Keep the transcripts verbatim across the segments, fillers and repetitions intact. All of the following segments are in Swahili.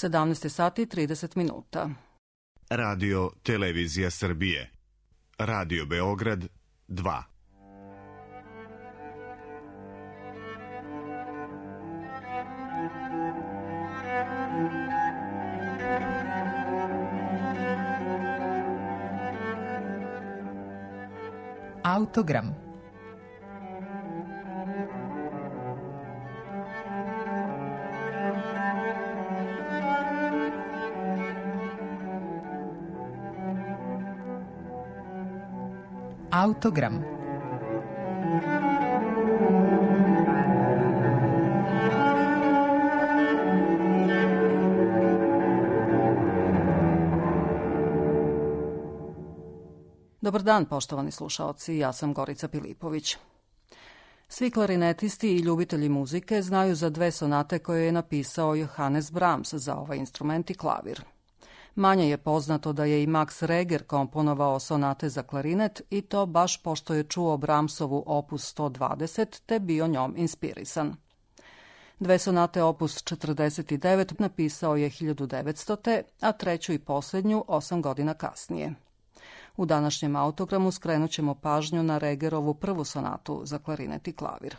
sedamnaest sati i trideset minuta. Radio Televizija Srbije. Radio Beograd dva. Autogram. Autogram. Dobar dan, poštovani slušaoci, ja sam Gorica Pilipović. Svi klarinetisti i ljubitelji muzike znaju za dve sonate koje je napisao Johannes Brahms za ovaj instrument i klavir. Manje je poznato da je i Max Reger komponovao sonate za klarinet i to baš pošto je čuo Brahmsovu opus sto dvadeset te bio njom inspirisan. Dve sonate opus četrdeset devet napisao je hiljadu devetstote. a treću i posljednju osam godina kasnije. U današnjem autogramu skrenut ćemo pažnju na Regerovu prvu sonatu za klarinet i klavir.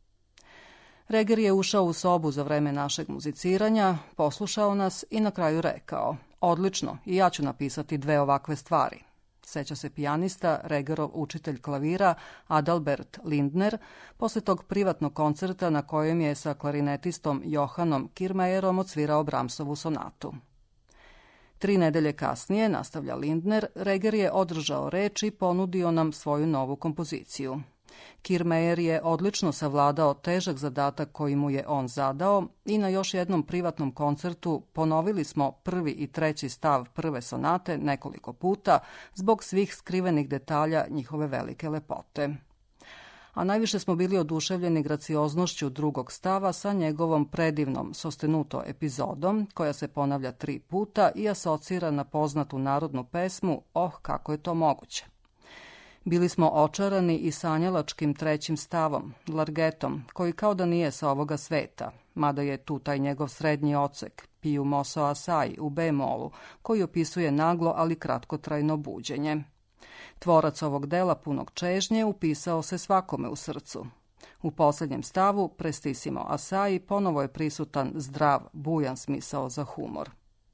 Reger je ušao u sobu za vreme našeg muziciranja, poslušao nas i na kraju rekao: odlično, i ja ću napisati dve ovakve stvari. Seća se pijanista, Regerov učitelj klavira Adalbert Lindner, posle tog privatnog koncerta na kojem je sa klarinetistom Johannom Kirmejerom odsvirao Brahmsovu sonatu. Tri nedelje kasnije, nastavlja Lindner, Reger je održao reč i ponudio nam svoju novu kompoziciju. Kirmejer je odlično savladao težak zadatak koji mu je on zadao i na još jednom privatnom koncertu ponovili smo prvi i treći stav prve sonate nekoliko puta zbog svih skrivenih detalja njihove velike lepote. A najviše smo bili oduševljeni gracioznošću drugog stava sa njegovom predivnom sostenuto epizodom, koja se ponavlja tri puta i asocira na poznatu narodnu pesmu Oh, kako je to moguće. Bili smo očarani i sanjalačkim trećim stavom, largetom, koji kao da nije sa ovoga sveta, mada je tu taj njegov srednji ocek, Piu Moso Asai u B-molu, koji opisuje naglo, ali kratkotrajno buđenje. Tvorac ovog dela punog čežnje upisao se svakome u srcu. U posljednjem stavu, Prestissimo Assai, ponovo je prisutan zdrav, bujan smisao za humor.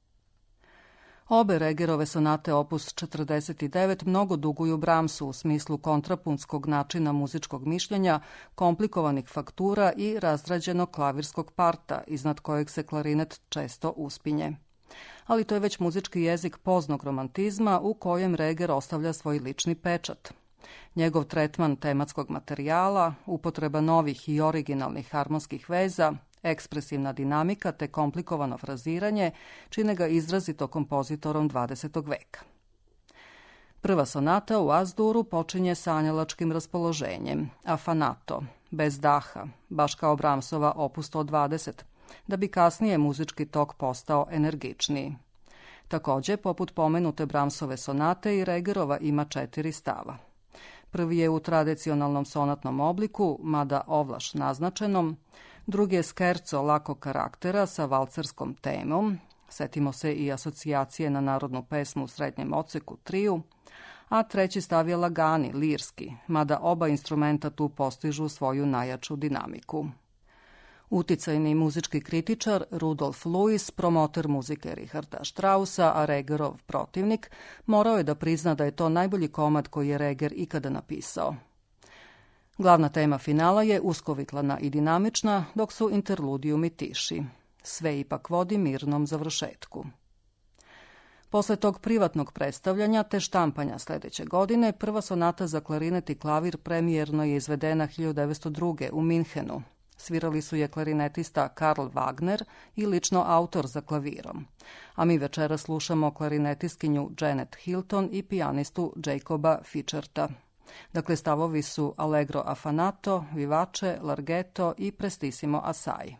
Obe Regerove sonate opus četrdeset devet mnogo duguju Brahmsu u smislu kontrapunskog načina muzičkog mišljenja, komplikovanih faktura i razrađenog klavirskog parta, iznad kojeg se klarinet često uspinje. Ali to je već muzički jezik poznog romantizma u kojem Reger ostavlja svoj lični pečat. Njegov tretman tematskog materijala, upotreba novih i originalnih harmonskih veza, ekspresivna dinamika te komplikovano fraziranje čine ga izrazito kompozitorom dvadesetog veka. Prva sonata u As-Duru počinje sanjalačkim raspoloženjem, afanato, bez daha, baš kao Brahmsova opus sto dvadeset, da bi kasnije muzički tok postao energičniji. Također, poput pomenute Brahmsove sonate, i Regerova ima četiri stava. Prvi je u tradicionalnom sonatnom obliku, mada ovlaš naznačenom, drugi je skerco lakog karaktera sa valcerskom temom, setimo se i asocijacije na narodnu pesmu u srednjem oceku triju, a treći stav je lagani, lirski, mada oba instrumenta tu postižu svoju najjaču dinamiku. Uticajni muzički kritičar Rudolf Luis, promoter muzike Richarda Straussa, a Regerov protivnik, morao je da prizna da je to najbolji komad koji je Reger ikada napisao. Glavna tema finala je uskovitlana i dinamična, dok su interludijumi tiši. Sve ipak vodi mirnom završetku. Posle tog privatnog predstavljanja te štampanja sljedeće godine, prva sonata za klarinet i klavir premijerno je izvedena hiljadu devetsto druge. u Minhenu. Svirali su je klarinetista Karl Wagner i lično autor za klavirom. A mi večera slušamo klarinetistkinju Janet Hilton i pijanistu Jacoba Ficherta. Dakle, stavovi su Allegro affanato, Vivace, Larghetto i Prestissimo Assai.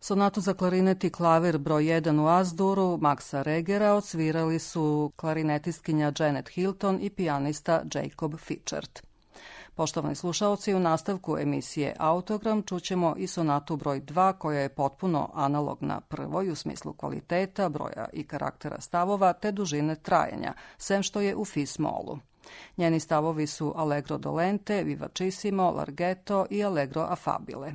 Sonatu za klarinet i klavir broj jedan u As-Duru Maxa Regera odsvirali su klarinetistkinja Janet Hilton i pijanista Jacob Fichert. Poštovani slušaoci, u nastavku emisije Autogram čućemo i sonatu broj dva koja je potpuno analogna prvoj u smislu kvaliteta, broja i karaktera stavova te dužine trajanja, sem što je u fis-molu. Njeni stavovi su allegro dolente, vivacissimo, larghetto i allegro affabile.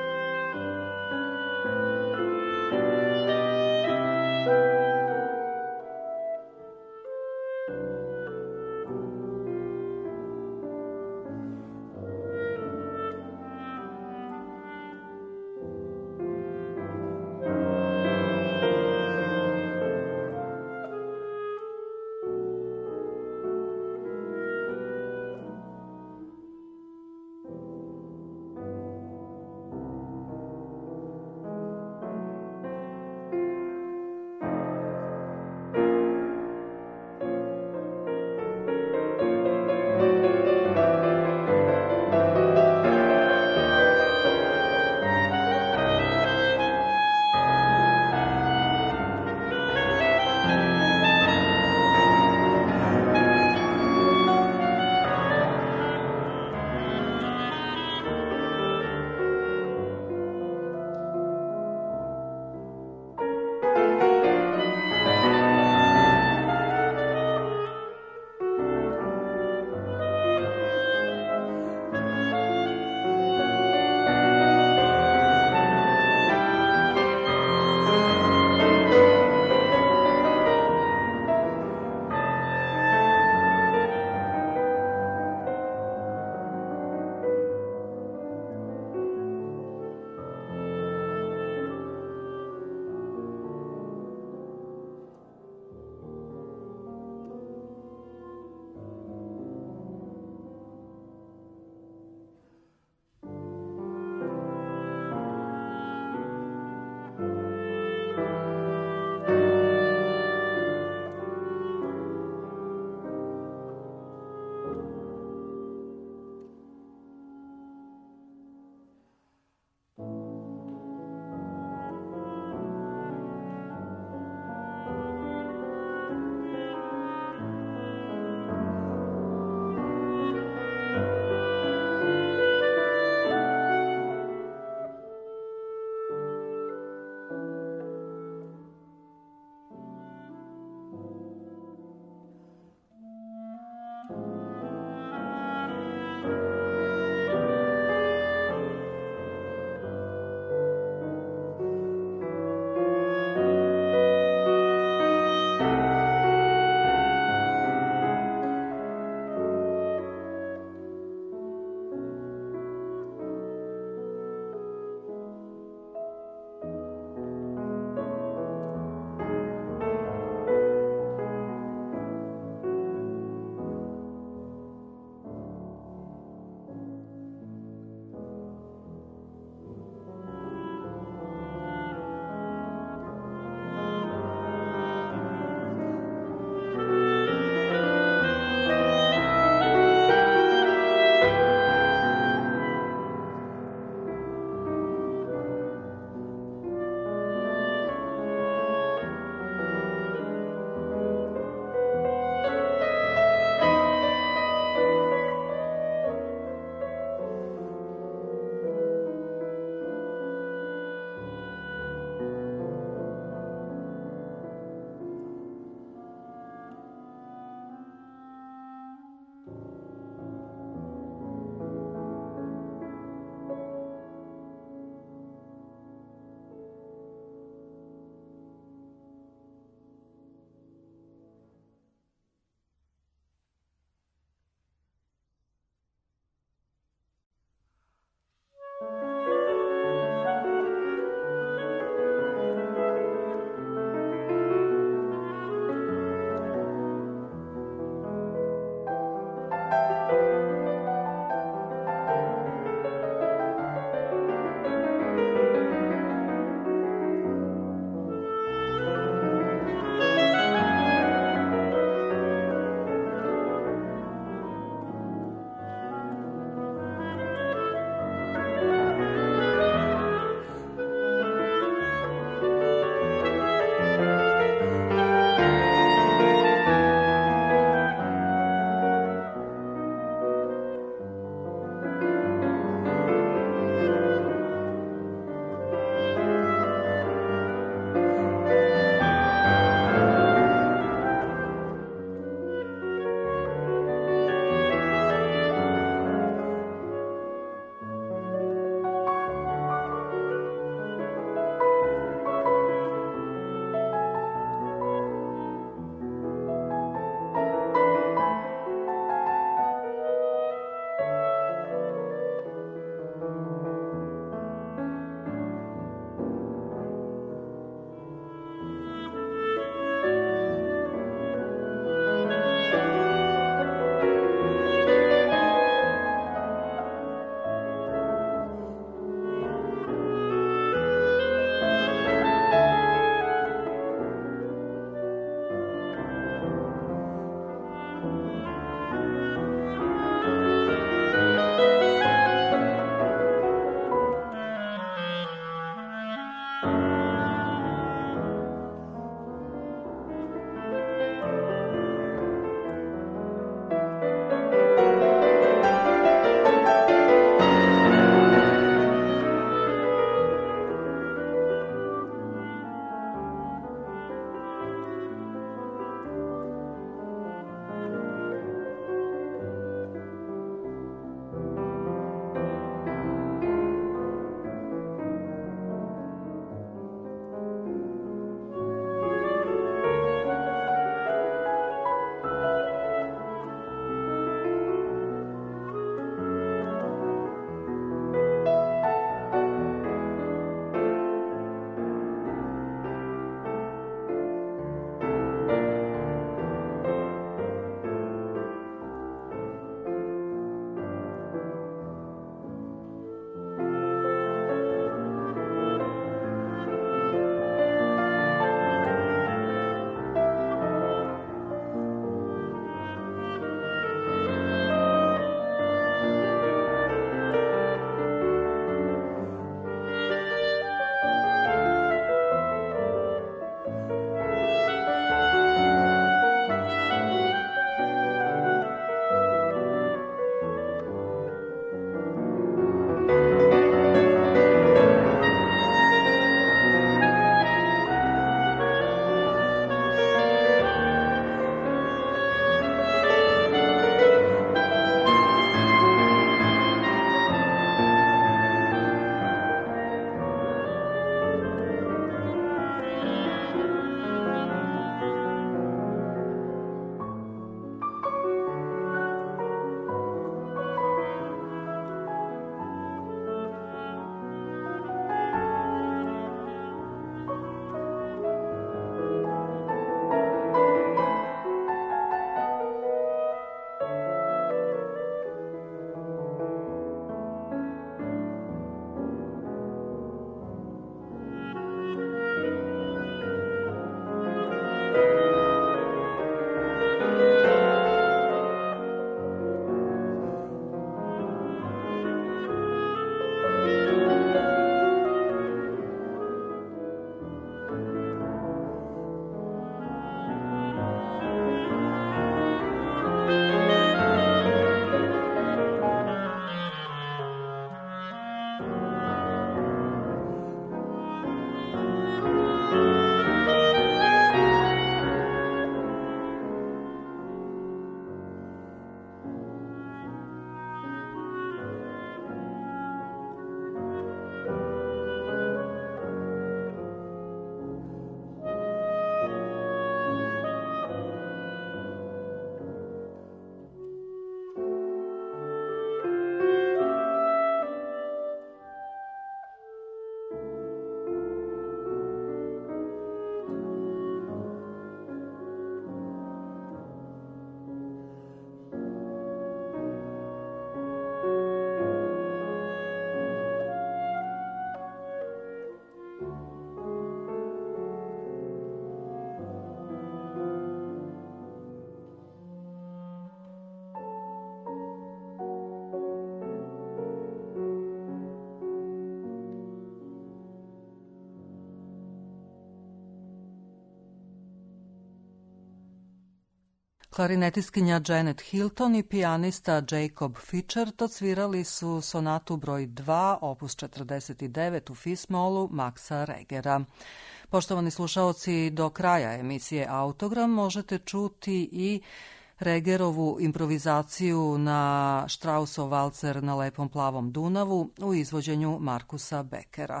Klarinetiskinja Janet Hilton i pijanista Jacob Fichert odsvirali su sonatu broj dva, opus četrdeset devet u fis-molu Maxa Regera. Poštovani slušaoci, do kraja emisije Autogram možete čuti i Regerovu improvizaciju na Straussov valcer na lepom plavom Dunavu u izvođenju Markusa Beckera.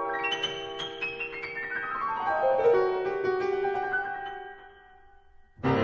Thank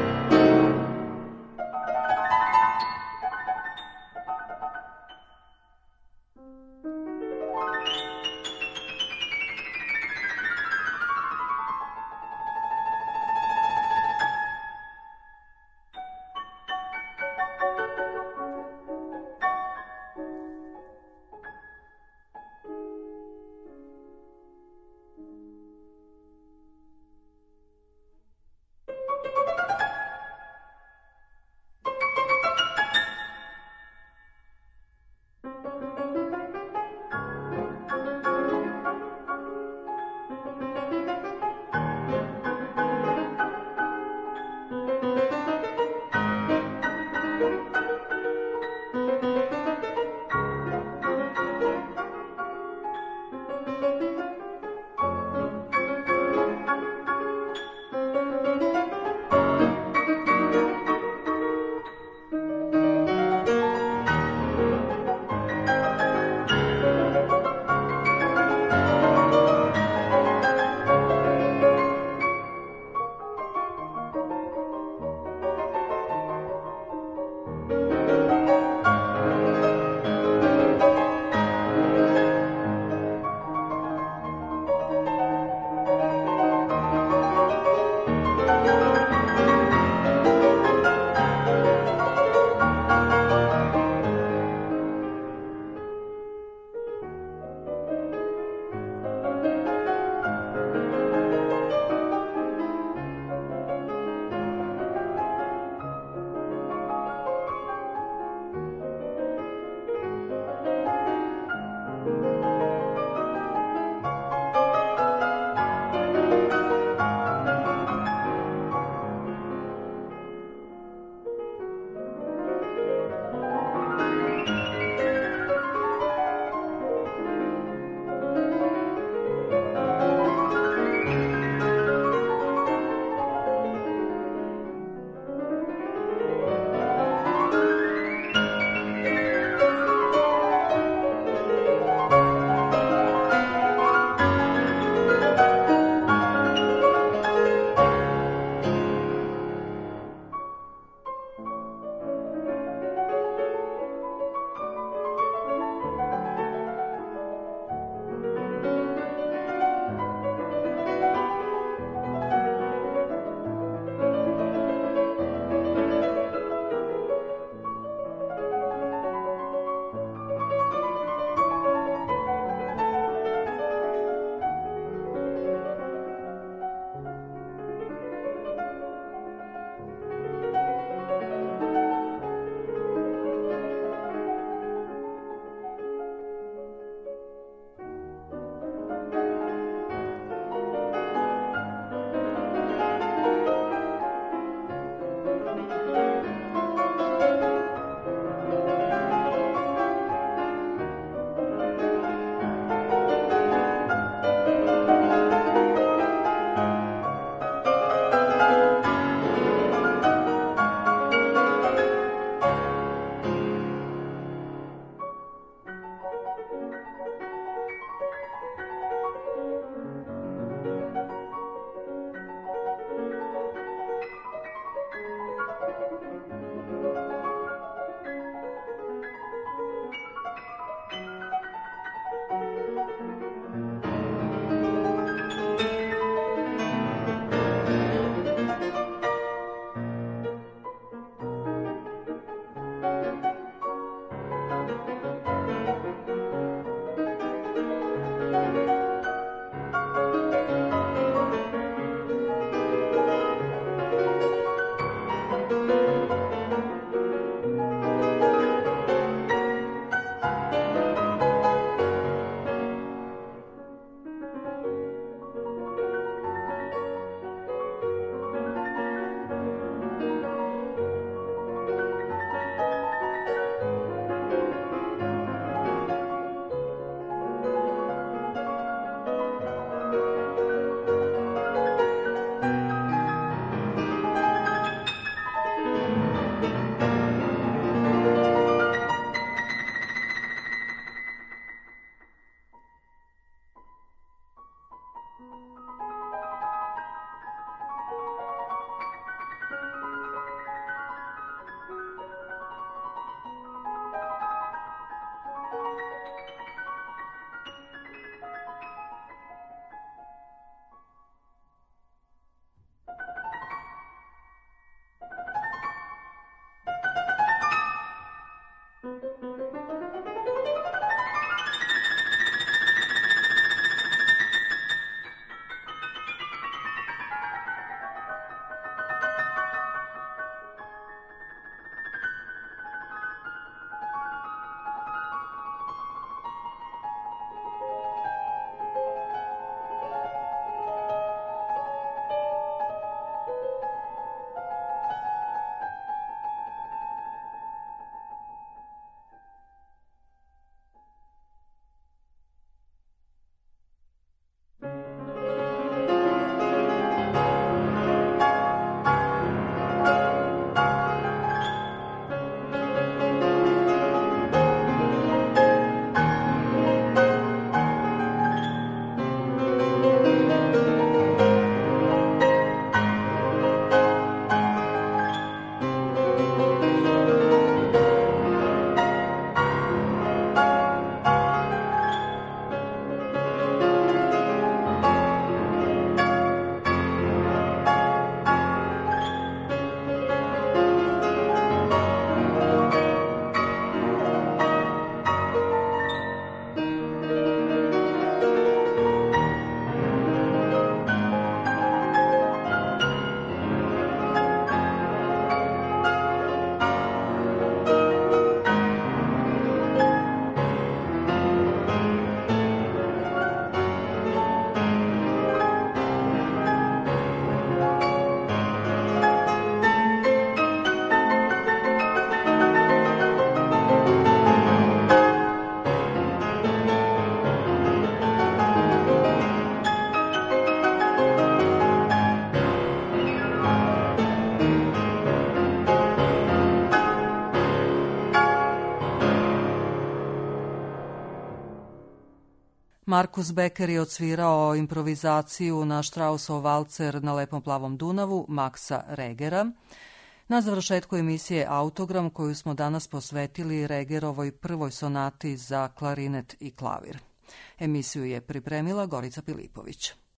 Markus Becker je odsvirao improvizaciju na Straussov valcer na Lepom plavom Dunavu Maxa Regera. Na završetku emisije Autogram, koju smo danas posvetili Regerovoj prvoj sonati za klarinet i klavir. Emisiju je pripremila Gorica Pilipović.